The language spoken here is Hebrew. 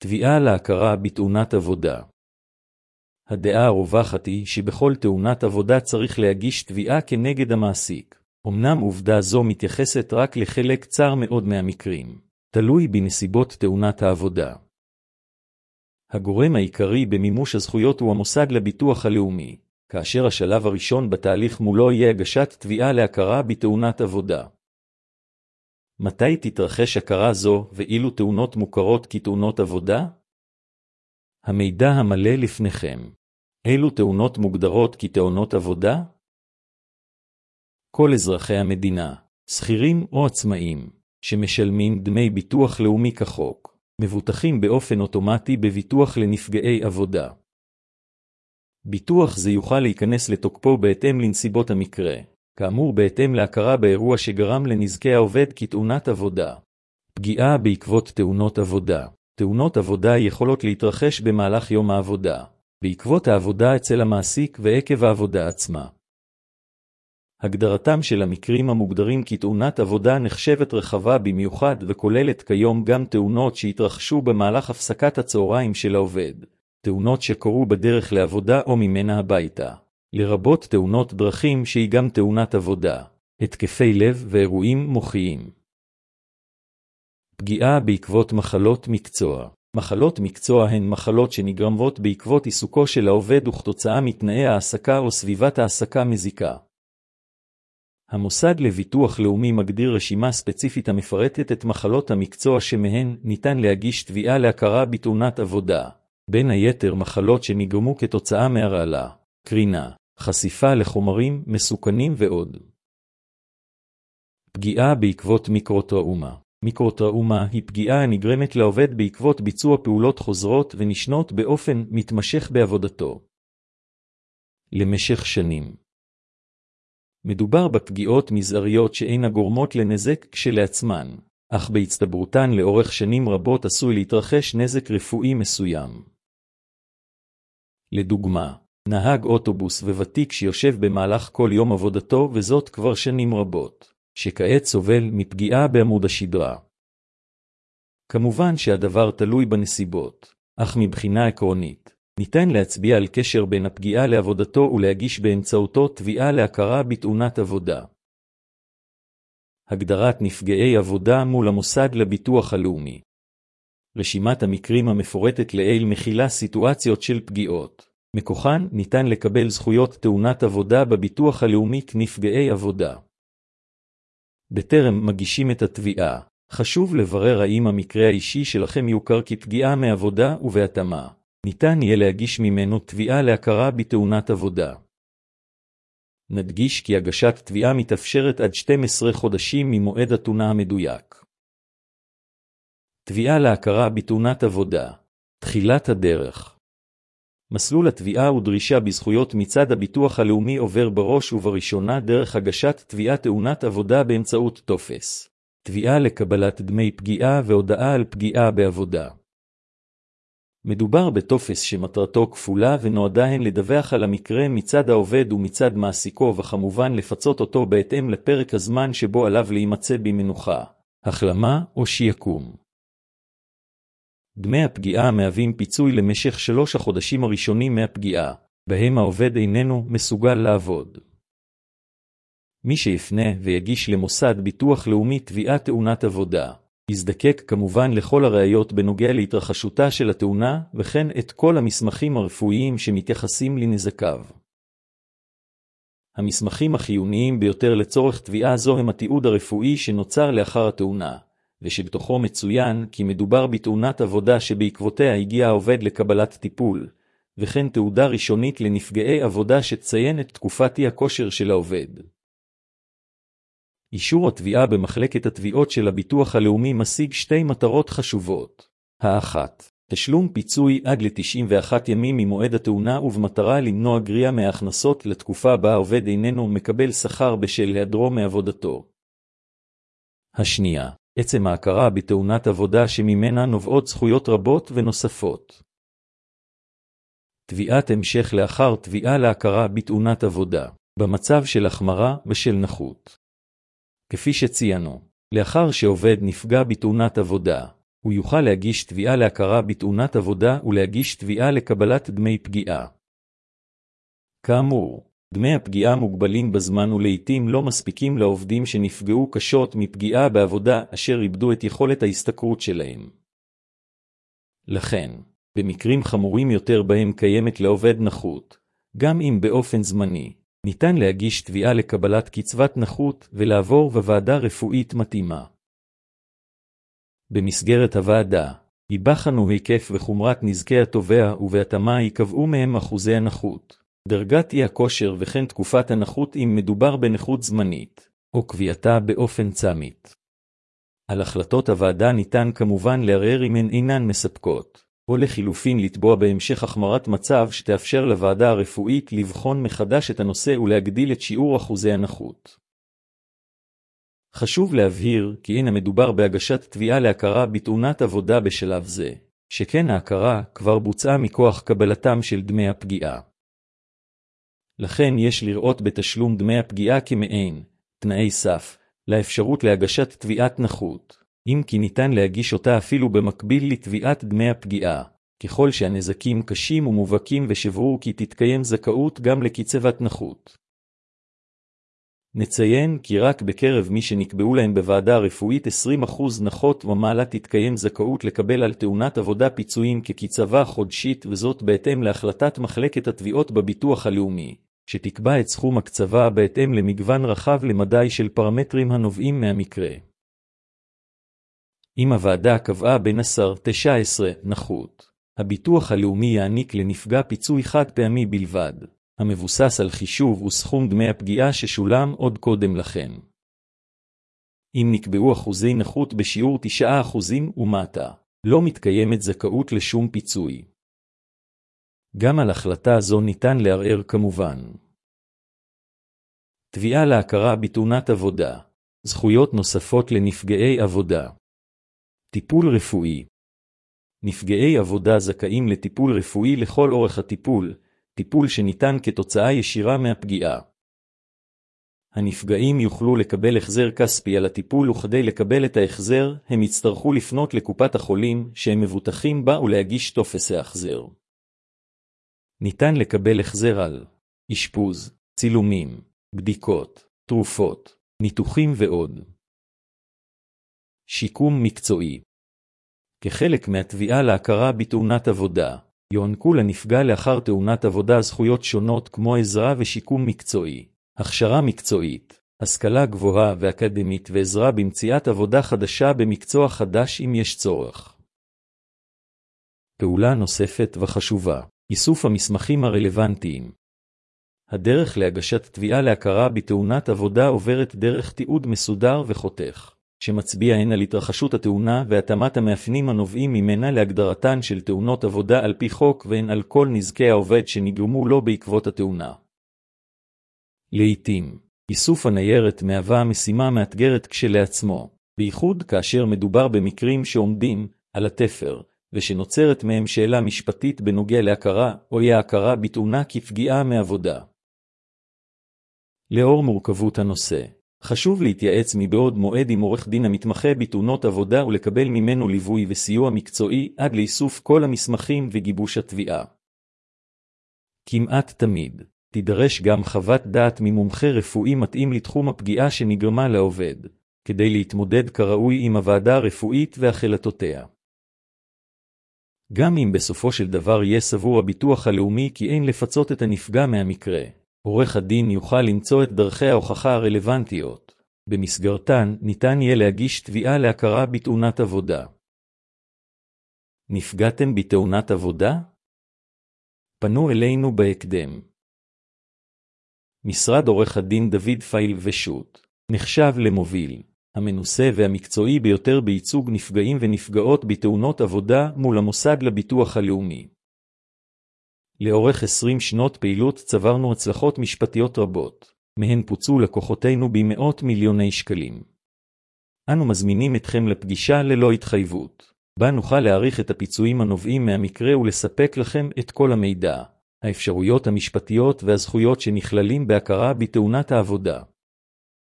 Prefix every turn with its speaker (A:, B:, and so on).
A: תביעה להכרה בתאונת עבודה. הדעה הרווחת היא שבכל תאונת עבודה צריך להגיש תביעה כנגד המעסיק. אמנם עובדה זו מתייחסת רק לחלק קצר מאוד מהמקרים, תלוי בנסיבות תאונת העבודה. הגורם העיקרי במימוש הזכויות הוא המוסד לביטוח הלאומי, כאשר השלב הראשון בתהליך מולו יהיה הגשת תביעה להכרה בתאונת עבודה. מתי תתרחש הכרה זו ואילו תאונות מוכרות כתאונות עבודה? המידע המלא לפניכם. אילו תאונות מוגדרות כתאונות עבודה? כל אזרחי המדינה, שכירים או עצמאים, שמשלמים דמי ביטוח לאומי כחוק, מבוטחים באופן אוטומטי בביטוח לנפגעי עבודה. ביטוח זה יוכל להיכנס לתוקפו בהתאם לנסיבות המקרה, כאמור בהתאם להכרה באירוע שגרם לנזקי העובד כתאונת עבודה. פגיעה בעקבות תאונות עבודה. תאונות עבודה יכולות להתרחש במהלך יום העבודה, בעקבות העבודה אצל המעסיק ועקב העבודה עצמה. הגדרתם של המקרים המוגדרים כתאונת עבודה נחשבת רחבה במיוחד וכוללת כיום גם תאונות שהתרחשו במהלך הפסקת הצהריים של העובד, תאונות שקורו בדרך לעבודה או ממנה הביתה, לרבות תאונות דרכים שהיא גם תאונת עבודה, התקפי לב ואירועים מוחיים. פגיעה בעקבות מחלות מקצוע. מחלות מקצוע הן מחלות שנגרמות בעקבות עיסוקו של העובד וכתוצאה מתנאי העסקה או סביבת העסקה מזיקה. המוסד לביטוח לאומי מגדיר רשימה ספציפית המפרטת את מחלות המקצוע שמהן ניתן להגיש תביעה להכרה בתאונת עבודה, בין היתר מחלות שנגרמו כתוצאה מהרעלה, קרינה, חשיפה לחומרים מסוכנים ועוד. פגיעה בעקבות מיקרוטראומה. מיקרוטראומה היא פגיעה הנגרמת לעובד בעקבות ביצוע פעולות חוזרות ונשנות באופן מתמשך בעבודתו למשך שנים. מדובר בפגיעות מזעריות שאין גורמות לנזק כשלעצמן, אך בהצטברותן לאורך שנים רבות עשוי להתרחש נזק רפואי מסוים. לדוגמה, נהג אוטובוס וותיק שיושב במהלך כל יום עבודתו וזאת כבר שנים רבות, שכעת סובל מפגיעה בעמוד השדרה. כמובן שהדבר תלוי בנסיבות, אך מבחינה עקרונית, ניתן להצביע על קשר בין הפגיעה לעבודתו ולהגיש באמצעותו תביעה להכרה בתאונת עבודה. הגדרת נפגעי עבודה מול המוסד לביטוח הלאומי. רשימת המקרים המפורטת לעיל מכילה סיטואציות של פגיעות. מכוחן ניתן לקבל זכויות תאונת עבודה בביטוח הלאומי כנפגעי עבודה. בטרם מגישים את התביעה, חשוב לברר האם המקרה האישי שלכם יוכר כפגיעה מעבודה ובהתאמה. ניתן יהיה להגיש ממנו תביעה להכרה בתאונת עבודה. נדגיש כי הגשת תביעה מתאפשרת עד 12 חודשים ממועד התאונה המדויק. תביעה להכרה בתאונת עבודה. תחילת הדרך. מסלול התביעה ודרישה בזכויות מצד הביטוח הלאומי עובר בראש ובראשונה דרך הגשת תביעת תאונת עבודה באמצעות טופס. תביעה לקבלת דמי פגיעה והודעה על פגיעה בעבודה. מדובר בטופס שמטרתו כפולה ונועדה הן לדווח על המקרה מצד העובד ומצד מעסיקו וכמובן לפצות אותו בהתאם לפרק הזמן שבו עליו להימצא במנוחה, החלמה או שיקום. דמי הפגיעה מהווים פיצוי למשך 3 החודשים הראשונים מהפגיעה, בהם העובד איננו מסוגל לעבוד. מי שיפנה ויגיש למוסד ביטוח לאומי תביעת תאונת עבודה, יזדקק כמובן לכל הראיות בנוגע להתרחשותה של התאונה וכן את כל המסמכים הרפואיים שמתייחסים לנזקיו. המסמכים החיוניים ביותר לצורך תביעה זו הם התיעוד הרפואי שנוצר לאחר התאונה, ושבתוכו מצוין כי מדובר בתאונת עבודה שבעקבותיה הגיע העובד לקבלת טיפול, וכן תעודה ראשונית לנפגעי עבודה שתציין את תקופת הכושר של העובד. אישור התביעה במחלקת התביעות של הביטוח הלאומי משיג 2 מטרות חשובות. האחת, תשלום פיצוי עד ל-91 ימים ממועד התאונה ובמטרה למנוע גריעה מההכנסות לתקופה בה העובד איננו מקבל שכר בשל היעדרו מעבודתו. השנייה, עצם ההכרה בתאונת עבודה שממנה נובעות זכויות רבות ונוספות. תביעת המשך לאחר תביעה להכרה בתאונת עבודה, במצב של החמרה ושל נכות. כפי שציינו, לאחר שעובד נפגע בתאונת עבודה, הוא יוכל להגיש תביעה להכרה בתאונת עבודה ולהגיש תביעה לקבלת דמי פגיעה. כאמור, דמי הפגיעה מוגבלים בזמן ולעיתים לא מספיקים לעובדים שנפגעו קשות מפגיעה בעבודה אשר איבדו את יכולת ההשתכרות שלהם. לכן, במקרים חמורים יותר בהם קיימת לעובד נכות, גם אם באופן זמני, ניתן להגיש תביעה לקבלת קצבת נכות ולעבור בוועדה רפואית מתאימה. במסגרת הוועדה, ייבחנו היקף וחומרת נזקי התובע ובהתאמה יקבעו מהם אחוזי הנכות, דרגת אי הכושר וכן תקופת הנכות אם מדובר בנכות זמנית, או קביעתה באופן צמית. על החלטות הוועדה ניתן כמובן לערער אם הן אינן מספקות, או לחילופין לתבוע בהמשך החמרת מצב שתאפשר לוועדה הרפואית לבחון מחדש את הנושא ולהגדיל את שיעור אחוזי הנכות. חשוב להבהיר כי אין המדובר בהגשת תביעה להכרה בתאונת עבודה בשלב זה, שכן ההכרה כבר בוצעה מכוח קבלתם של דמי הפגיעה. לכן יש לראות בתשלום דמי הפגיעה כמעין תנאי סף לאפשרות להגשת תביעת נכות, אם כי ניתן להגיש אותה אפילו במקביל לתביעת דמי הפגיעה, ככל שהנזקים קשים ומובהקים ושברור כי תתקיים זכאות גם לקצבת נכות. נציין כי רק בקרב מי שנקבעו להם בוועדה רפואית 20% נכות ומעלה תתקיים זכאות לקבל על תאונת עבודה פיצויים כקצבה חודשית, וזאת בהתאם להחלטת מחלקת התביעות בביטוח הלאומי, שתקבע את סכום הקצבה בהתאם למגוון רחב למדי של פרמטרים הנובעים מהמקרה. אם הוועדה קבעה בין 10-19 נכות, הביטוח הלאומי יעניק לנפגע פיצוי חד פעמי בלבד, המבוסס על חישוב וסכום דמי הפגיעה ששולם עוד קודם לכן. אם נקבעו אחוזי נכות בשיעור 9% ומטה, לא מתקיימת זכאות לשום פיצוי. גם על החלטה זו ניתן לערער כמובן. תביעה להכרה בתאונת עבודה, זכויות נוספות לנפגעי עבודה. טיפול רפואי. נפגעי עבודה זכאים לטיפול רפואי לכל אורך הטיפול, טיפול שניתן כתוצאה ישירה מהפגיעה. הנפגעים יוכלו לקבל החזר כספי על הטיפול, וכדי לקבל את ההחזר, הם יצטרכו לפנות לקופת החולים שהם מבוטחים בה ולהגיש טופס ההחזר. ניתן לקבל החזר על אשפוז, צילומים, בדיקות, תרופות, ניתוחים ועוד. שיקום מקצועי. כחלק מהתביעה להכרה בתאונת עבודה, יוענקו לנפגע לאחר תאונת עבודה זכויות שונות כמו עזרה ושיקום מקצועי, הכשרה מקצועית, השכלה גבוהה ואקדמית ועזרה במציאת עבודה חדשה במקצוע חדש אם יש צורך. פעולה נוספת וחשובה, איסוף המסמכים הרלוונטיים. הדרך להגשת תביעה להכרה בתאונת עבודה עוברת דרך תיעוד מסודר וחותך, שמצביע הן על התרחשות התאונה והתאמת המאפיינים הנובעים ממנה להגדרתן של תאונות עבודה על פי חוק, והן על כל נזקי העובד שנגרמו לו בעקבות התאונה. לעתים, איסוף הניירת מהווה משימה מאתגרת כשלעצמו, בייחוד כאשר מדובר במקרים שעומדים על התפר, ושנוצרת מהם שאלה משפטית בנוגע להכרה או אי-הכרה בתאונה כפגיעה מעבודה. לאור מורכבות הנושא, חשוב להתייעץ מבעוד מועד עם עורך דין המתמחה בתאונות עבודה ולקבל ממנו ליווי וסיוע מקצועי עד לאיסוף כל המסמכים וגיבוש התביעה. כמעט תמיד תידרש גם חוות דעת ממומחה רפואי מתאים לתחום הפגיעה שנגרמה לעובד, כדי להתמודד כראוי עם הוועדה הרפואית והחלטותיה. גם אם בסופו של דבר יהיה סבור הביטוח הלאומי כי אין לפצות את הנפגע מהמקרה, עורך הדין יוכל למצוא את דרכי ההוכחה הרלוונטיות, במסגרתן ניתן יהיה להגיש תביעה להכרה בתאונת עבודה. נפגעתם בתאונת עבודה? פנו אלינו בהקדם. משרד עורך הדין דוד פייל ושות' נחשב למוביל, המנוסה והמקצועי ביותר בייצוג נפגעים ונפגעות בתאונות עבודה מול המוסד לביטוח הלאומי. לאורך 20 שנות פעילות צברנו הצלחות משפטיות רבות, מהן פוצו לקוחותינו במאות מיליוני שקלים. אנו מזמינים אתכם לפגישה ללא התחייבות, בה נוכל להעריך את הפיצויים הנובעים מהמקרה ולספק לכם את כל המידע, האפשרויות המשפטיות והזכויות שנכללים בהכרה בתאונת העבודה.